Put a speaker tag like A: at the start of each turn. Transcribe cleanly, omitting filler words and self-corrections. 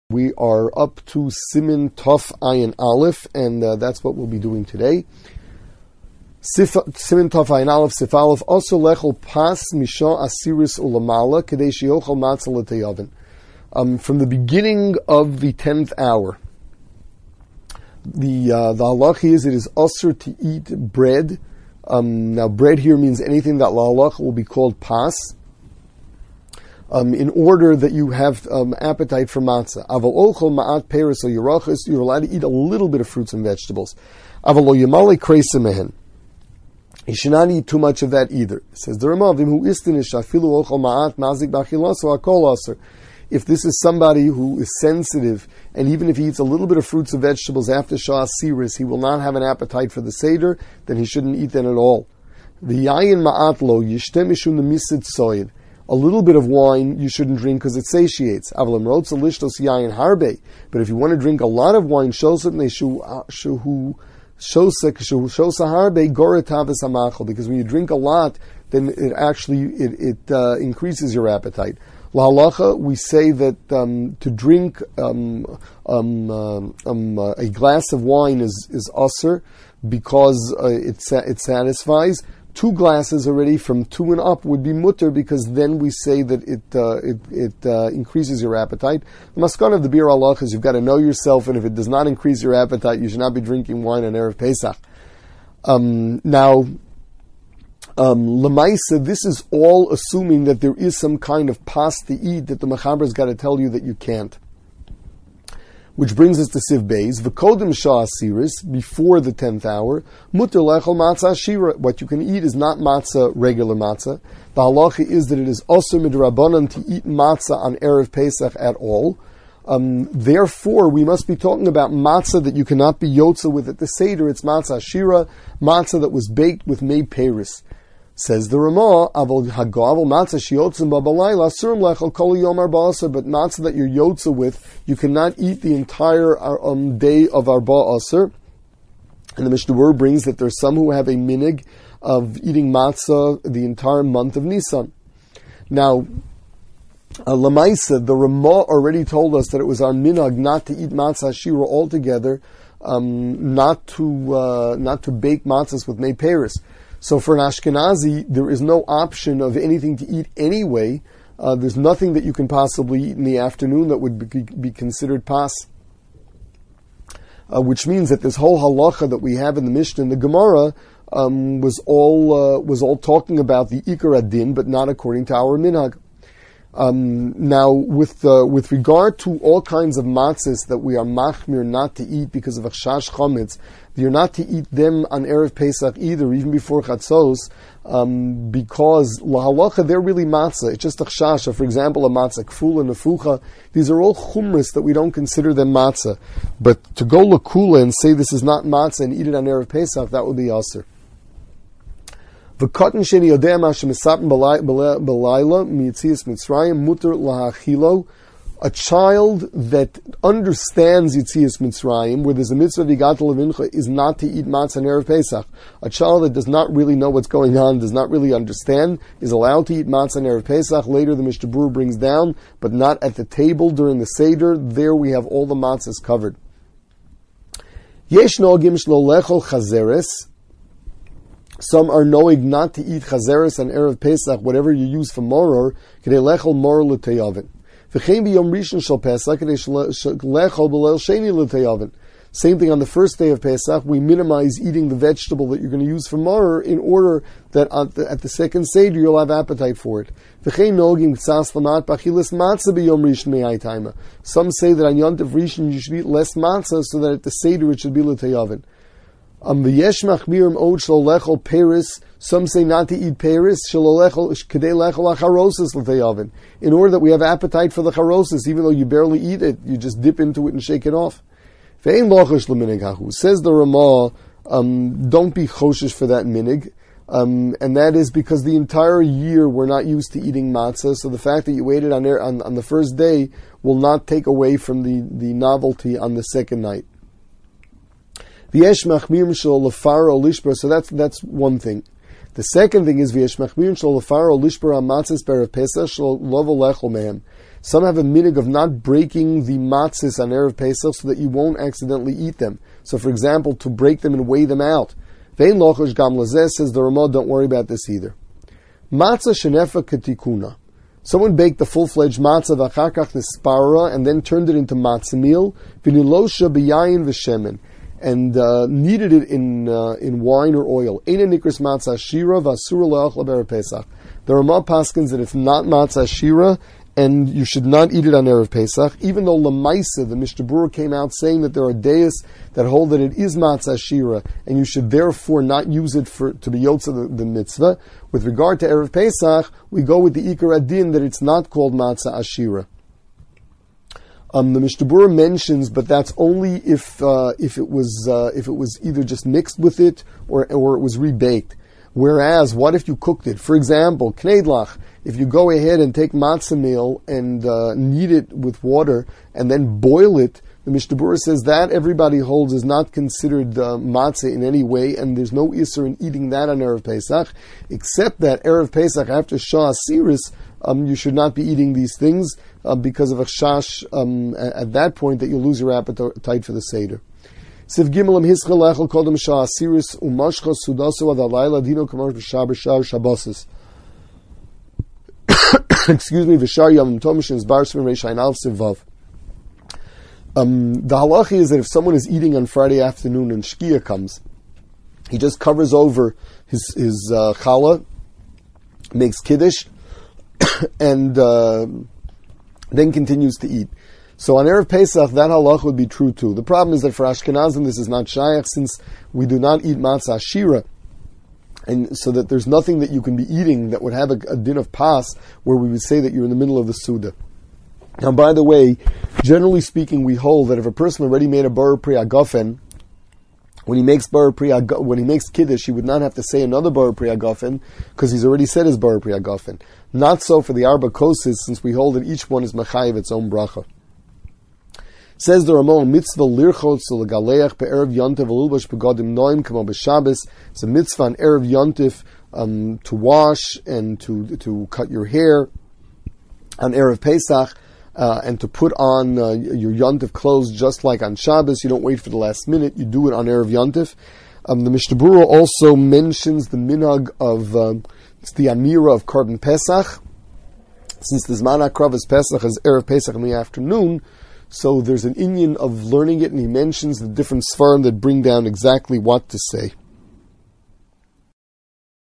A: We are up to Siman Tov Ayin Aleph, and that's what we'll be doing today. Siman Tov Ayin Aleph, Sif Aleph, also lechol pas misha asiris ulamala kadei sheyochal matzah l'teyavin. From the beginning of the 10th hour, the halach is it is usher to eat bread. Now bread here means anything that halach will be called pas. In order that you have appetite for matzah. Aval ochel ma'at peris or yerachos, you're allowed to eat a little bit of fruits and vegetables. Aval lo yamale kreisa mehen. You should not eat too much of that either. It says the Rama, v'imhu istinish afilu ochel ma'at mazik b'achilaso hakol aser. If this is somebody who is sensitive, and even if he eats a little bit of fruits and vegetables after Shah Siris, he will not have an appetite for the Seder, then he shouldn't eat that at all. V'yayin ma'at lo yishtem mishum nemisid soid. A little bit of wine you shouldn't drink because it satiates. But if you want to drink a lot of wine, because when you drink a lot, then it actually increases your appetite. Lahalacha, we say that to drink a glass of wine is usher because it satisfies. 2 glasses already from 2 and up would be mutter because then we say that it increases your appetite. The maskana of the bir halach is you've got to know yourself, and if it does not increase your appetite, you should not be drinking wine on Erev Pesach. Lemaisa, this is all assuming that there is some kind of pas to eat that the mechaber's got to tell you that you can't. Which brings us to Siv Beis, v'kodem shah asiris, before the 10th hour, mutter lechol matzah shira. What you can eat is not matzah, regular matzah. The halacha is that it is also midrabanan to eat matzah on Erev Pesach at all. Therefore, we must be talking about matzah that you cannot be yotza with at the Seder. It's matzah shira, matzah that was baked with mei peris. Says the Ramah, aval hagavel matzah shiyotzim babalayla surim lechol kol yom arba'aser, but matzah that you're yotza with, you cannot eat the entire day of arba'aser. And the Mishnah Berurah brings that there's some who have a minig of eating matzah the entire month of Nisan. Now, Lamaisa, the Ramah already told us that it was our minhag not to eat matzah shira altogether, not to bake matzahs with mei peris. So for an Ashkenazi, there is no option of anything to eat anyway. There's nothing that you can possibly eat in the afternoon that would be considered pas. Which means that this whole halacha that we have in the Mishnah and the Gemara was all talking about the Ikar Adin, but not according to our minhag. Now, with regard to all kinds of matzahs that we are machmir not to eat because of achshash chometz, you're not to eat them on Erev Pesach either, even before chatzos, because lahalacha they're really matzah. It's just achshasha. For example, a matzah kfula and nefucha. These are all chumras that we don't consider them matzah. But to go lakula and say this is not matzah and eat it on Erev Pesach, that would be aser. V'katan sheni yodeh ma shemisapim b'layla mi'yitzias Mitzrayim muter lahachilo. A child that understands Yitzias Mitzrayim, where there's a mitzvah v'gata levincha, is not to eat matzah on Erev Pesach. A child that does not really know what's going on, does not really understand, is allowed to eat matzah on Erev Pesach. Later the Mishnah Berurah brings down, but not at the table during the Seder. There we have all the matzahs covered. Yesh no'agim shlo lechol chazeres. Some are knowing not to eat chazeres on Erev Pesach, whatever you use for moror, k'dei lechol moror l'teyavin. Same thing on the first day of Pesach, we minimize eating the vegetable that you're going to use for maror in order that at the second Seder you'll have appetite for it. Some say that on Yontif Rishon you should eat less matzah so that at the Seder it should be l'teyavin. Some say not to eat peris, in order that we have appetite for the charosis, even though you barely eat it, you just dip into it and shake it off. Says the Ramah, don't be choshish for that minig, and that is because the entire year we're not used to eating matzah, so the fact that you waited on the first day will not take away from the novelty on the second night. So that's one thing. The second thing is Some have a minig of not breaking the matzahs on Erev Pesach so that you won't accidentally eat them. So, for example, to break them and weigh them out. Vein lochosh gam lazeh, says the Ramah, don't worry about this either. Matzah shenefa ketikuna. Someone baked the full-fledged matzah v'achakach nispara and then turned it into matzah meal v'nilosha b'yayin v'shemen and kneaded it in wine or oil. Eina nikras matzah shira v'asura le'achla b'erev Pesach. The Ramah paskins that it's not matzah shira and you should not eat it on Erev Pesach, even though Lamaisa, the Mishnah Berurah, came out saying that there are days that hold that it is matzah shira, and you should therefore not use it to be yotza the mitzvah. With regard to Erev Pesach, we go with the Ikar Adin that it's not called matzah ashira. The Mishnah Berurah mentions, but that's only if it was either just mixed with it or it was rebaked. Whereas, what if you cooked it? For example, kneidlach, if you go ahead and take matzah meal and knead it with water and then boil it, the Mishnah Berurah says that everybody holds is not considered matzah in any way, and there's no isser in eating that on Erev Pesach, except that Erev Pesach after Shah Asiris, you should not be eating these things because of a chash at that point that you'll lose your appetite for the Seder. Siv Gimelim Hischel Echel Kodem Shah Asiris Umashcha Sudasu Adalayla Dino Kamar B'Shar B'Shar Shabbosis. Excuse me, V'Shar Yom Tomish and Zbar Svim Reish Ayin Alf Siv Vav. The halacha is that if someone is eating on Friday afternoon and Shkia comes, he just covers over his challah, makes kiddush, and then continues to eat. So on Erev Pesach, that halach would be true too. The problem is that for Ashkenazim, this is not shayach, since we do not eat matzah shira, and so that there's nothing that you can be eating that would have a din of pas, where we would say that you're in the middle of the Suda. Now, by the way, generally speaking, we hold that if a person already made a bar pri agafen, when he makes kiddush, he would not have to say another bar pri agafen because he's already said his bar pri agafen. Not so for the arba kosis, since we hold that each one is mechayiv its own bracha. Says the Ramon, mitzvah lirchot l'galeach be'erev yontif v'lulbash begodim noim kamo b'Shabbos. It's a mitzvah on erev yontif to wash and to cut your hair on erev Pesach. And to put on your Yontif clothes just like on Shabbos. You don't wait for the last minute. You do it on Erev Yontif. The Mishnah Berurah also mentions the minhag of, it's the Amira of Korban Pesach. Since the Zman HaKrav is Pesach, is Erev Pesach in the afternoon, so there's an inyan of learning it, and he mentions the different Sfarim that bring down exactly what to say.